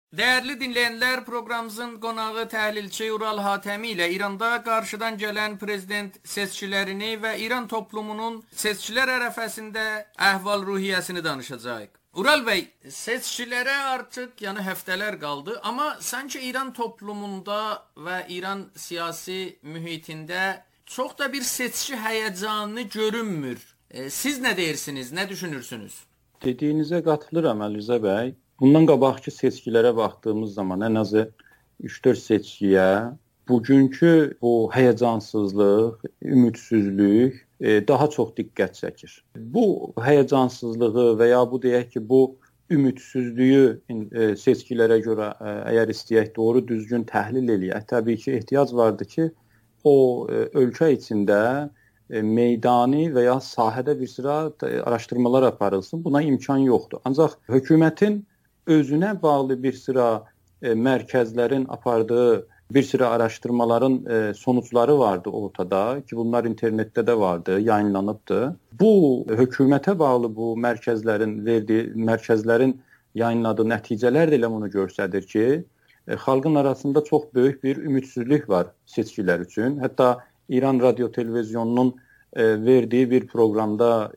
Değerli dinleyenler, programımızın qonağı təhlilçi Ural Hatəmi ilə İranda qarşıdan gələn prezident seçkilərini və İran toplumunun seçkilər ərəfəsində əhval-ruhiyyəsini danışacağıq. Ural bəy, seçkilərə artıq həftələr qaldı, amma sanki İran toplumunda və İran siyasi mühitində çox da bir seçki həyəcanı görünmür. Siz nə deyirsiniz, nə düşünürsünüz? Dediyinizə qatılıram Əlizə bəy. Bundan qabaqki seçkilərə baxdığımız zaman ən azı 3-4 seçkiyə bugünkü bu həyəcansızlıq, ümidsizlik daha çox diqqət çəkir. Bu həyəcansızlığı və ya bu deyək ki, bu ümidsizliyi seçkilərə görə əgər istəyək doğru düzgün təhlil eləyək, təbii ki, ehtiyac vardır ki, o ölkə içində meydani və ya sahədə bir sıra araşdırmalar aparılsın. Buna imkan yoxdur. Ancaq hökumətin özünə bağlı bir sıra mərkəzlərin apardığı bir sıra araşdırmaların sonuçları vardı ortada ki, bunlar internetdə də vardı, yayınlanıbdı. Bu hökumətə bağlı bu mərkəzlərin yayınladığı nəticələr də elə bunu göstərir ki, xalqın arasında çox böyük bir ümidsizlik var seçkilər üçün. Hətta İran Radio Televizyonunun verdiyi bir proqramda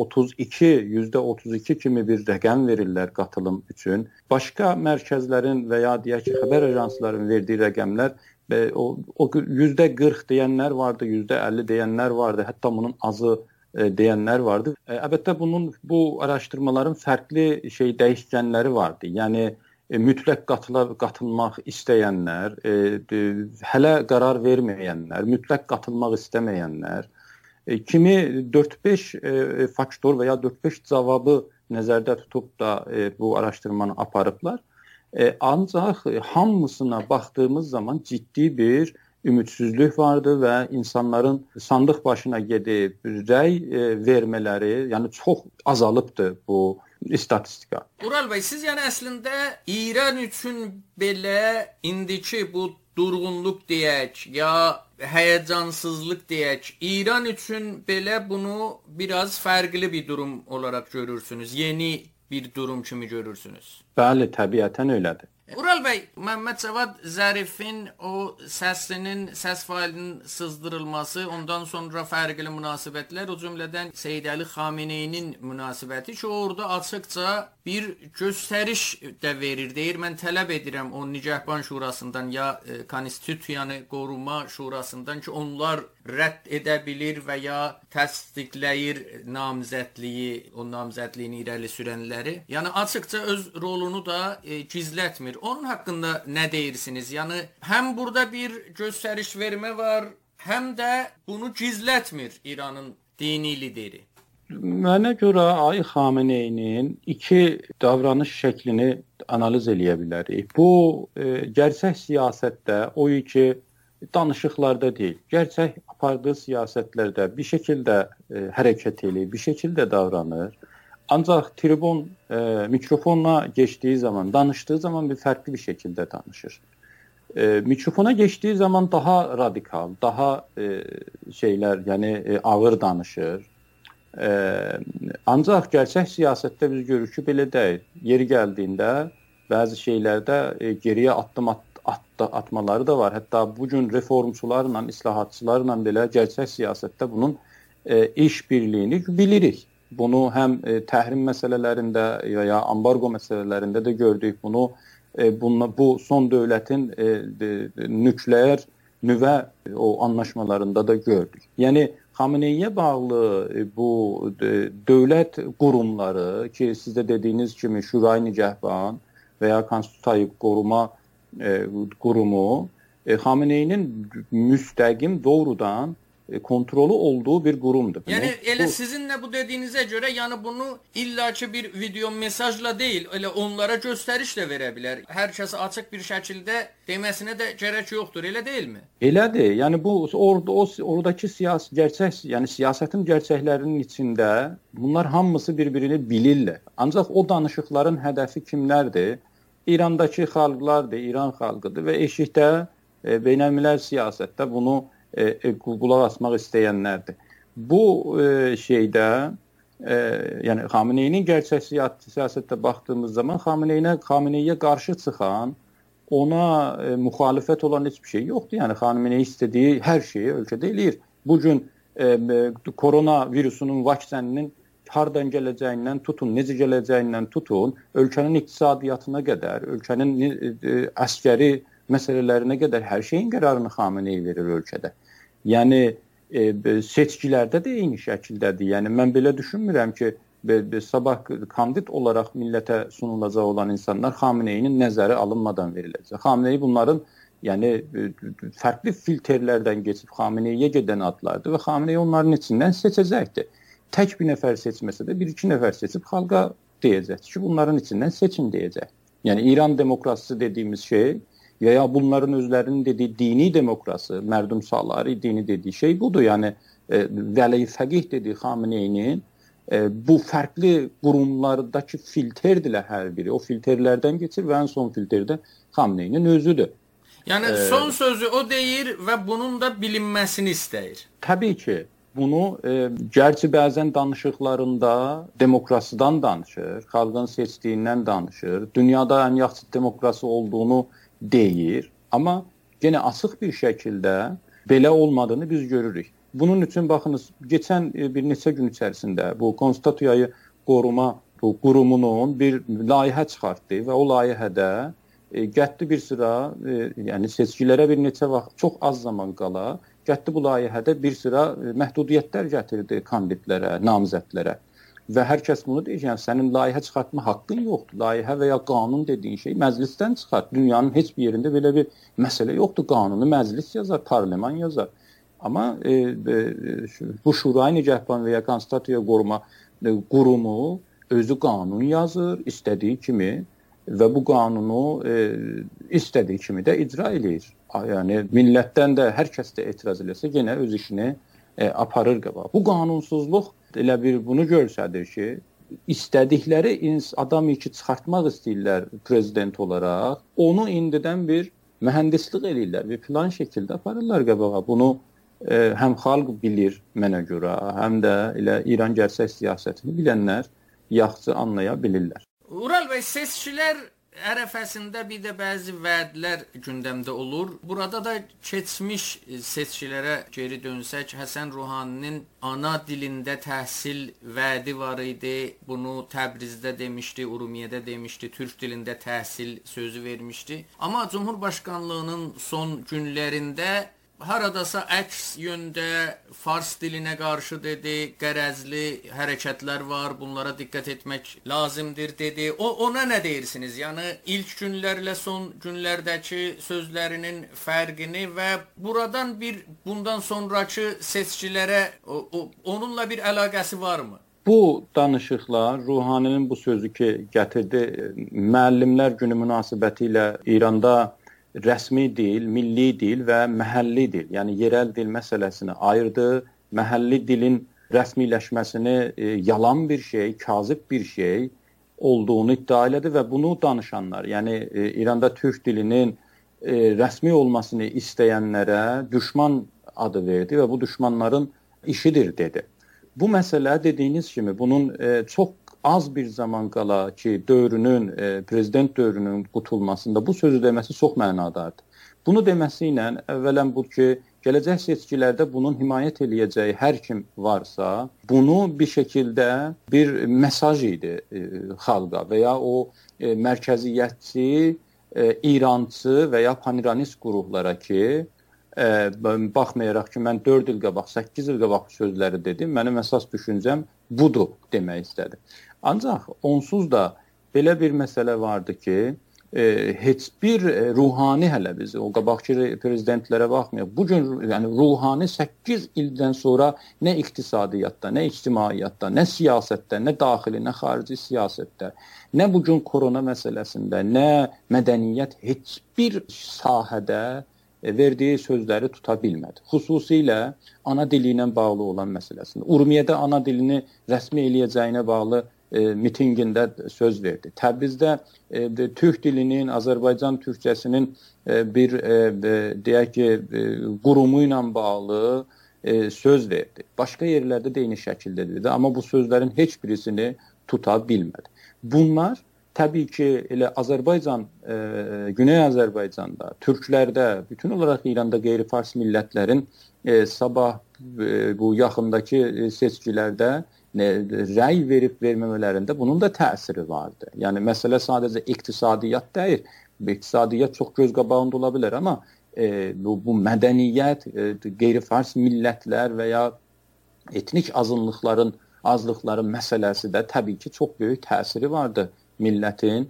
%32 kimi bir rəqəm verirlər qatılım üçün. Başqa mərkəzlərin və ya deyək ki, xəbər ajanslarının verdiyi rəqəmlər o %40 deyənlər vardı, %50 deyənlər vardı, hətta bunun azı deyənlər vardı. Əlbəttə bu araşdırmaların fərqli dəyişkənləri vardı. Yəni mütləq qatılmaq istəyənlər, hələ qərar verməyənlər, mütləq qatılmaq istəməyənlər, kimi 4-5 faktor və ya 4-5 cavabı nəzərdə tutub da bu araşdırmanı aparıblar. Ancaq hamısına baxdığımız zaman ciddi bir ümidsizlik vardı və insanların sandıq başına gedib rəy vermələri, yəni çox azalıbdır bu istatistika. Ural bəy, siz əslində İran üçün belə indiki bu durğunluq deyək, ya həyəcansızlıq deyək, İran üçün belə bunu biraz fərqli bir durum olaraq görürsünüz, yeni bir durum kimi görürsünüz. Bəli, təbiətən elədir. Ural bəy, Məhəmməd Cavad Zərifin o səs failinin sızdırılması, ondan sonra fərqli münasibətlər, o cümlədən Seyyid Əli Xameneyinin münasibəti ki, orada açıqca bir göstəriş də verir. Deyir, mən tələb edirəm o Nigahban Şurasından ya Konstitusiyanı Qoruma Şurasından ki, onlar rədd edə bilir və ya təsdiqləyir namizədliyi, o namizədliyini irəli sürənləri. Yəni açıqca öz rolunu da gizlətmir. Onun haqqında nə deyirsiniz? Yəni həm burada bir göstəriş vermə var, həm də bunu gizlətmir İranın dini lideri. Mənə görə Ay Xameneyinin iki davranış şəklini analiz eləyə bilərik. Bu gerçək siyasətdə o ki danışıqlarda deyil, gerçək apardığı siyasətlərdə bir şəkildə hərəkət edir, bir şəkildə davranır. Ancaq tribun mikrofonla geçdiyi zaman, danışdığı zaman bir fərqli bir şəkildə danışır. Mikrofona geçdiyi zaman daha radikal, daha yəni ağır danışır. Ancaq gerçək siyasətdə biz görürük ki, belə deyil. Yeri gəldiyində bəzi şeylərdə geriyə addım atmaları da var. Hətta bugün reformçularla, islahatçılarla belə gerçək siyasətdə bunun iş birliyini bilirik. Bunu həm təhrim məsələlərində və ya ambargo məsələlərində də gördük. Bu son dövlətin nükleer nüvə anlaşmalarında da gördük. Yəni Xameneyiyə bağlı bu dövlət qurumları ki, siz də dediyiniz kimi Şurayı Nigahban və ya Konstitusiyanı Qoruma Qurumu Xameneyinin müstəqim doğrudan kontrolü olduğu bir qurumdur. Yəni elə sizinlə bu dediyinizə görə, yəni bunu illaki bir video mesajla deyil, elə onlara göstəriş də verə bilər. Hər kəs açıq bir şəkildə deməsinə də gərək yoxdur, elə deyilmi? Elədir. Yəni bu oradakı siyasətin gerçəklərinin içində bunlar hamısı bir-birini bilirlər. Ancaq o danışıqların hədəfi kimlərdir? İrandakı xalqlardır, İran xalqıdır və eşikdə beynəlmiləl siyasətdə bunu qulaq asmaq istəyənlərdir. Bu yəni Xameneyinin gerçək siyasətdə baxdığımız zaman Xameneyiyə qarşı çıxan, ona müxalifət olan heç bir şey yoxdur. Yəni Xameneyi istədiyi hər şeyi ölkədə eləyir. Bu gün koronavirusunun vaksininin hardan gələcəyindən tutun, necə gələcəyindən tutun, ölkənin iqtisadiyyatına qədər, ölkənin əskəri məsələlərinə qədər hər şeyin qərarını Xameneyi verir ölkədə. Yəni seçkilərdə də eyni şəkildədir. Yəni mən belə düşünmürəm ki, sabah kandid olaraq millətə sunulacaq olan insanlar Xameneyinin nəzəri alınmadan veriləcək. Xameneyi bunların fərqli filtrlərdən keçib Xameneyiyə gedən adlardır və Xameneyi onların içindən seçəcəkdir. Tək bir nəfər seçməsə də bir-iki nəfər seçib xalqa deyəcək ki, bunların içindən seçin deyəcək. Yəni İran demokrasisi dediyimiz şey və ya bunların özlərinin dediyi dini demokrasi, mərdumsalari dini dediyi şey budur. Yəni Vəli Fəqih dediyi Xameneyinin bu fərqli qurumlardakı filtrdirlər hər biri. O filtrlərdən keçir və ən son filtrdə Xameneyinin özüdür. Yəni son sözü o deyir və bunun da bilinməsini istəyir. Təbii ki, bunu gərçi bəzən danışıqlarında demokrasiyadan danışır, xalqın seçdiyindən danışır, dünyada ən yaxşı demokrasi olduğunu deyir, amma yenə açıq bir şəkildə belə olmadığını biz görürük. Bunun üçün baxınız, keçən bir neçə gün içərisində bu Konstitusiyanı qoruma qurumunun bir layihə çıxartdı və o layihədə getdi bir sıra, yəni seçkilərə bir neçə vaxt, çox az zaman qala, getdi bu layihədə bir sıra məhdudiyyətlər gətirdi kandidlərə, namizədlərə. Və hər kəs bunu deyir, yəni sənin layihə çıxartma haqqın yoxdur. Layihə və ya qanun dediyin şey məclisdən çıxart. Dünyanın heç bir yerində belə bir məsələ yoxdur. Qanunu məclis yazar, parlament yazar. Amma bu Şurayı Nigahban və ya Konstitusiya qoruma qurumu özü qanun yazır, istədiyi kimi və bu qanunu istədiyi kimi də icra edir. Yəni millətdən də hər kəs də etiraz eləsə yenə öz işini aparır qabağa. Bu qanunsuzluq elə bir bunu göstərir ki, istədikləri adamı ki çıxartmaq istəyirlər prezident olaraq, onu indidən bir mühəndislik eləyirlər, bir plan şəkildə aparırlar qabağa. Bunu həm xalq bilir mənə görə, həm də elə İran gerçək siyasətini bilənlər yaxşı anlaya bilirlər. Ural bəy, seçkilər ərəfəsində bir də bəzi vədlər gündəmdə olur. Burada da keçmiş seçkilərə geri dönsək, Həsən Ruhaninin ana dilində təhsil vədi var idi. Bunu Təbrizdə demişdi, Urumiyədə demişdi, türk dilində təhsil sözü vermişdi. Amma Cumhurbaşqanlığının son günlərində haradasa əks yöndə fars dilinə qarşı dedi, qərəzli hərəkətlər var, bunlara diqqət etmək lazımdır dedi. Ona nə deyirsiniz? Yəni ilk günlərlə son günlərdəki sözlərinin fərqini və buradan bundan sonrakı seçkilərə onunla bir əlaqəsi varmı? Bu danışıqlar Ruhaninin bu sözü ki gətirdi, müəllimlər günü münasibətilə İranda rəsmi dil, milli dil və məhəlli dil, yəni yerel dil məsələsini ayırdı. Məhəlli dilin rəsmiləşməsini yalan bir şey, kazıb bir şey olduğunu iddia elədi və bunu danışanlar, yəni İranda türk dilinin rəsmi olmasını istəyənlərə düşman adı verdi və bu düşmanların işidir dedi. Bu məsələ dediyiniz kimi bunun çox az bir zaman qala ki, prezident dövrünün qutulmasında bu sözü deməsi çox mənadardır. Bunu deməsi ilə əvvələn bu ki, gələcək seçkilərdə bunun himayət eləyəcəyi hər kim varsa, bunu bir şəkildə bir mesaj idi xalqa və ya o mərkəziyyətçi, İrançı və ya paniranist qruplara ki, baxmayaraq ki, mən 4 il qabaq, 8 il qabaq sözləri dedim, mənim əsas düşüncəm budur demək istədim. Ancaq onsuz da belə bir məsələ vardı ki, heç bir ruhani hələ bizi, o qabaqki prezidentlərə baxmayaq, bugün yəni, ruhani 8 ildən sonra nə iqtisadiyyatda, nə ictimaiyyatda, nə siyasətdə, nə daxili, nə xarici siyasətdə, nə bugün korona məsələsində, nə mədəniyyət heç bir sahədə verdiyi sözləri tuta bilmədi. Xüsusilə ana dili ilə bağlı olan məsələsində. Urumiyədə ana dilini rəsmi eləyəcəyinə bağlı mitingində söz verdi. Təbrizdə türk dilinin, Azərbaycan türkcəsinin bir deyək ki, qurumu ilə bağlı söz verdi. Başqa yerlərdə də eyni şəkildə dedi, amma bu sözlərin heç birisini tuta bilmədi. Bunlar təbii ki, elə Azərbaycan, Güney Azərbaycanda, türklərdə, bütün olaraq İranda qeyri-fars millətlərin sabah bu yaxındakı seçkilərdə rəy verib verməmələrində bunun da təsiri vardı. Yəni məsələ sadəcə iqtisadiyyat deyil. İqtisadiyyat çox göz qabağında ola bilər, amma bu mədəniyyət, qeyri-fars millətlər və ya etnik azlıqların məsələsi də təbii ki, çox böyük təsiri vardı millətin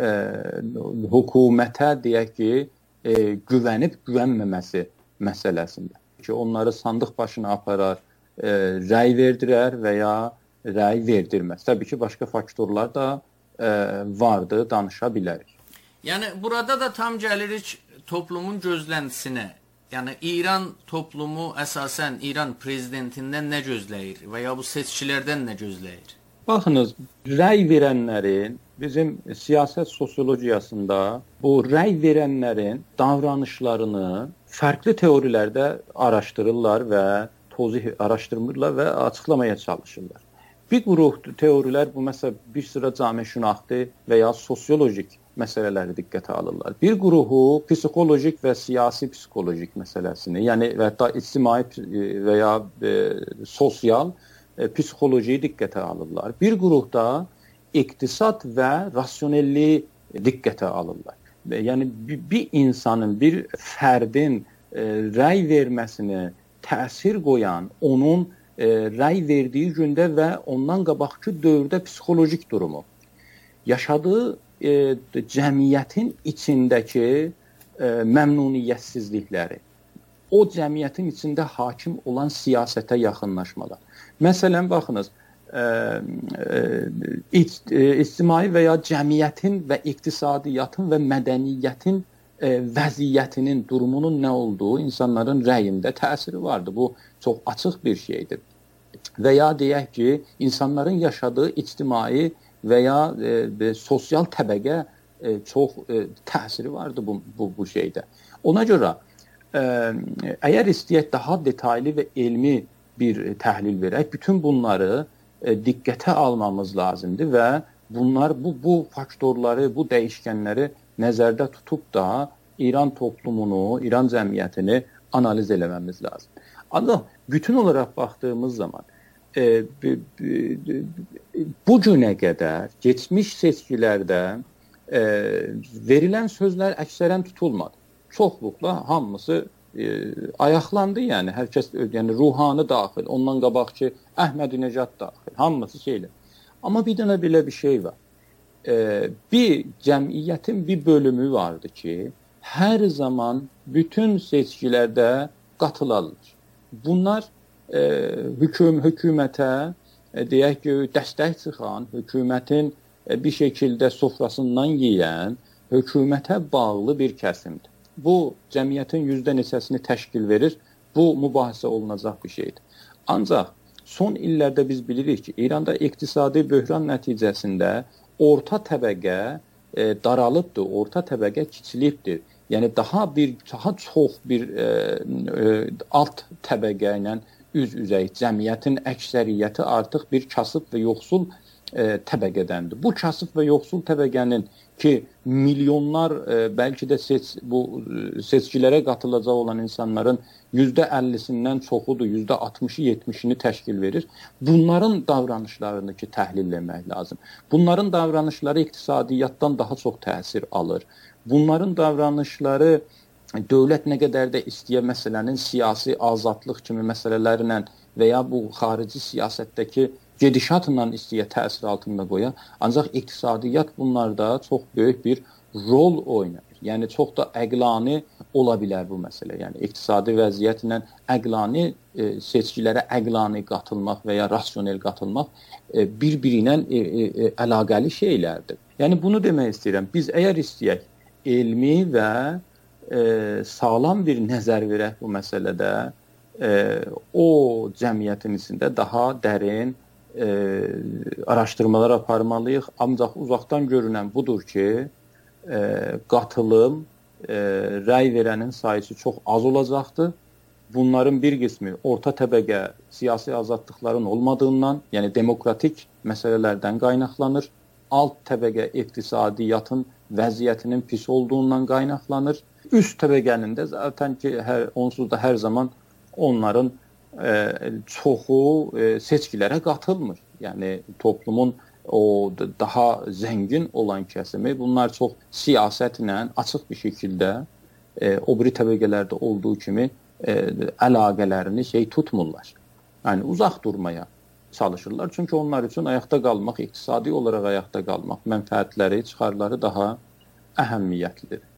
hökumətə, deyək ki, güvənib güvənməməsi məsələsində. Ki, onları sandıq başına aparar, rəy verdirər və ya rəy verdirməz. Təbii ki, başqa faktorlar da vardı, danışa bilərik. Yəni, burada da tam gəlirik toplumun gözləntisinə. Yəni, İran toplumu əsasən İran prezidentindən nə gözləyir və ya bu seçkilərdən nə gözləyir? Baxınız, rəy verənlərin, bizim siyasət sosiologiyasında bu rəy verənlərin davranışlarını fərqli teorilərdə araşdırırlar və araşdırmırlar və açıqlamaya çalışırlar. Bir qrup teorilər, bu məsələ bir sıra cəmiyyətşünaxtı və ya sosiolojik məsələləri diqqətə alırlar. Bir qrupu psixolojik və siyasi psixolojik məsələsini, yəni və hətta ictimai və ya sosial psixolojiyi diqqətə alırlar. Bir qrupda iqtisad və rasionelliyi diqqətə alırlar. Yəni bir insanın, bir fərdin rəy verməsini təsir qoyan, onun rəy verdiyi gündə və ondan qabaqki dövrdə psixolojik durumu, yaşadığı cəmiyyətin içindəki məmnuniyyətsizlikləri, o cəmiyyətin içində hakim olan siyasətə yaxınlaşmalar. Məsələn, baxınız, ictimai və ya cəmiyyətin və iqtisadiyyatın və mədəniyyətin vəziyyətinin, durumunun nə olduğu insanların rəyində təsiri vardır. Bu çox açıq bir şeydir. Və ya deyək ki, insanların yaşadığı ictimai və ya sosial təbəqə çox təsiri vardır bu şeydə. Ona görə, əgər istəyək daha detaylı və elmi bir təhlil verək, bütün bunları diqqətə almamız lazımdır və bunlar bu faktorları, bu dəyişkənləri nəzərdə tutub da İran toplumunu, İran cəmiyyətini analiz eləməmiz lazım. Ancaq bütün olaraq baxdığımız zaman bu günə qədər keçmiş seçkilərdə verilən sözlər əksərən tutulmadı. Çoxluqla hamısı ayaqlandı, yəni hər kəs, yəni Ruhani daxil, ondan qabaqki Əhmədinəcad daxil, hamısı şeylə. Amma bir dənə belə bir şey var. Bir cəmiyyətin bir bölümü vardı ki, hər zaman bütün seçkilərdə qatılarlar. Bunlar hökumətə, deyək ki, dəstək çıxan, hökumətin bir şəkildə sofrasından yeyən, hökumətə bağlı bir kəsimdir. Bu, cəmiyyətin yüzdə neçəsini təşkil verir, bu mübahisə olunacaq bir şeydir. Ancaq son illərdə biz bilirik ki, İranda iqtisadi böhran nəticəsində orta təbəqə daralıbdır, orta təbəqə kiçilibdir. Yəni daha çox bir alt təbəqə ilə üz-üzəyik. Cəmiyyətin əksəriyyəti artıq bir kasıb və yoxsul təbəqədəndir. Bu kasıb və yoxsul təbəqənin ki, milyonlar bəlkə də bu seçkilərə qatılacaq olan insanların %50-sindən çoxudur, %60-ı, 70-ini təşkil verir. Bunların davranışlarını ki, təhlil etmək lazım. Bunların davranışları iqtisadiyyatdan daha çox təsir alır. Bunların davranışları dövlət nə qədər də istəyə məsələnin siyasi azadlıq kimi məsələlərlə və ya bu xarici siyasətdəki gedişatla istəyə təsir altında qoya. Ancaq iqtisadiyyat bunlarda çox böyük bir rol oynayır. Yəni çox da əqlani ola bilər bu məsələ. Yəni iqtisadi vəziyyətlə əqlani seçkilərə əqlani qatılmaq və ya rasionel qatılmaq bir-biri ilə əlaqəli şeylərdir. Yəni bunu demək istəyirəm. Biz əgər istəyək elmi və sağlam bir nəzər verək bu məsələdə, o cəmiyyətin içində daha dərin araşdırmalar aparmalıyıq. Ancaq uzaqdan görünən budur ki, qatılım, rəy verənin sayısı çox az olacaqdır bunların bir qismi orta təbəqə siyasi azadlıqların olmadığından, yəni demokratik məsələlərdən qaynaqlanır. Alt təbəqə iqtisadiyyatın vəziyyətinin pis olduğundan qaynaqlanır. Üst təbəqənin də zaten ki, onsuz da hər zaman onların çoxu seçkilərə qatılmır. Yəni toplumun o daha zəngin olan kəsimi bunlar çox siyasətlə açıq bir şəkildə o biri təbəqələrdə olduğu kimi əlaqələrini tutmurlar. Yəni uzaq durmaya çalışırlar. Çünki onlar üçün ayaqda qalmaq, iqtisadi olaraq ayaqda qalmaq, mənfəətləri, çıxarları daha əhəmiyyətlidir.